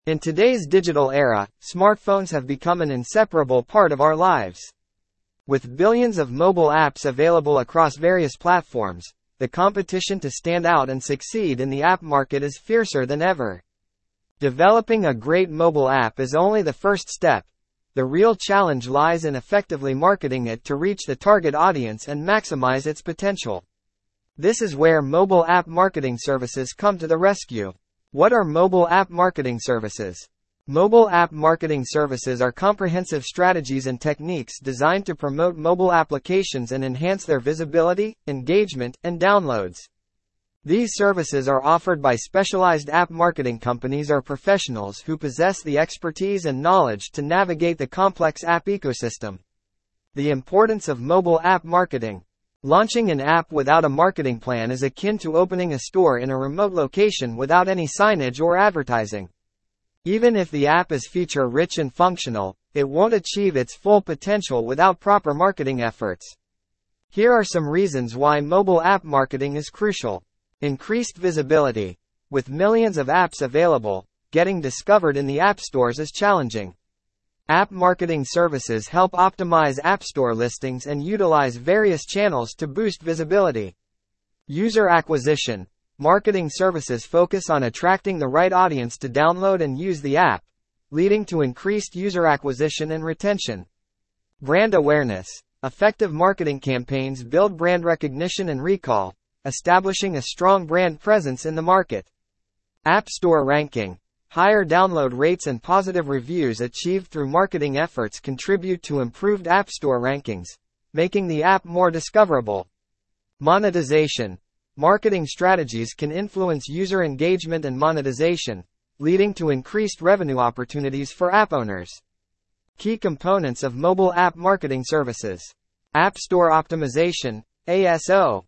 In today's digital era, smartphones have become an inseparable part of our lives. With billions of mobile apps available across various platforms, the competition to stand out and succeed in the app market is fiercer than ever. Developing a great mobile app is only the first step. The real challenge lies in effectively marketing it to reach the target audience and maximize its potential. This is where mobile app marketing services come to the rescue. What are mobile app marketing services? Mobile app marketing services are comprehensive strategies and techniques designed to promote mobile applications and enhance their visibility, engagement, and downloads. These services are offered by specialized app marketing companies or professionals who possess the expertise and knowledge to navigate the complex app ecosystem. The importance of mobile app marketing. Launching an app without a marketing plan is akin to opening a store in a remote location without any signage or advertising. Even if the app is feature-rich and functional, it won't achieve its full potential without proper marketing efforts. Here are some reasons why mobile app marketing is crucial. Increased visibility. With millions of apps available, getting discovered in the app stores is challenging. App marketing services help optimize App Store listings and utilize various channels to boost visibility. User acquisition. Marketing services focus on attracting the right audience to download and use the app, leading to increased user acquisition and retention. Brand awareness. Effective marketing campaigns build brand recognition and recall, establishing a strong brand presence in the market. App Store ranking. Higher download rates and positive reviews achieved through marketing efforts contribute to improved App Store rankings, making the app more discoverable. Monetization. Marketing strategies can influence user engagement and monetization, leading to increased revenue opportunities for app owners. Key components of mobile app marketing services. App Store optimization, ASO.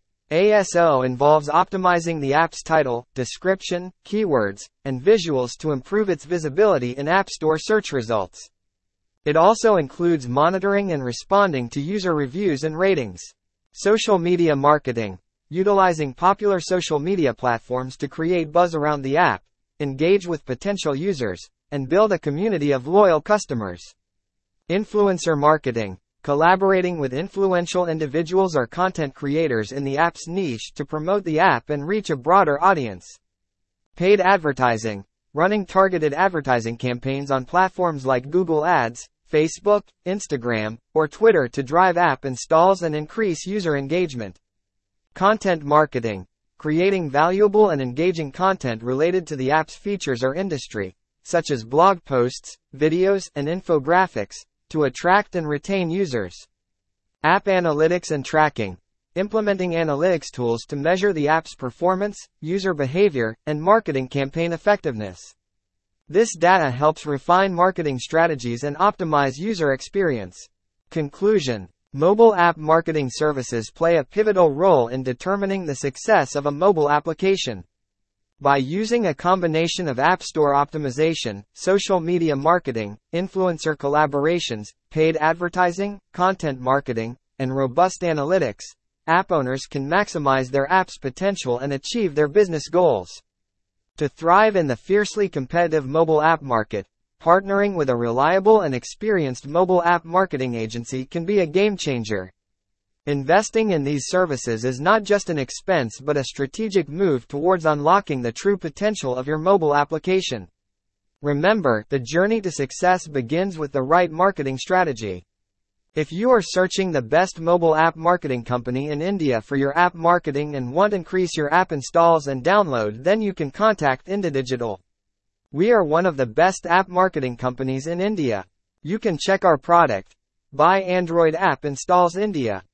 ASO involves optimizing the app's title, description, keywords, and visuals to improve its visibility in App Store search results. It also includes monitoring and responding to user reviews and ratings. Social media marketing. Utilizing popular social media platforms to create buzz around the app, engage with potential users, and build a community of loyal customers. Influencer marketing. Collaborating with influential individuals or content creators in the app's niche to promote the app and reach a broader audience. Paid advertising. Running targeted advertising campaigns on platforms like Google Ads, Facebook, Instagram, or Twitter to drive app installs and increase user engagement. Content marketing. Creating valuable and engaging content related to the app's features or industry, such as blog posts, videos, and infographics, to attract and retain users. App analytics and tracking. Implementing analytics tools to measure the app's performance, user behavior, and marketing campaign effectiveness. This data helps refine marketing strategies and optimize user experience. Conclusion. Mobile app marketing services play a pivotal role in determining the success of a mobile application. By using a combination of App Store optimization, social media marketing, influencer collaborations, paid advertising, content marketing, and robust analytics, app owners can maximize their app's potential and achieve their business goals. To thrive in the fiercely competitive mobile app market, partnering with a reliable and experienced mobile app marketing agency can be a game changer. Investing in these services is not just an expense but a strategic move towards unlocking the true potential of your mobile application. Remember, the journey to success begins with the right marketing strategy. If you are searching the best mobile app marketing company in India for your app marketing and want to increase your app installs and download, then you can contact IndiaDigital. We are one of the best app marketing companies in India. You can check our product. Buy Android app installs India.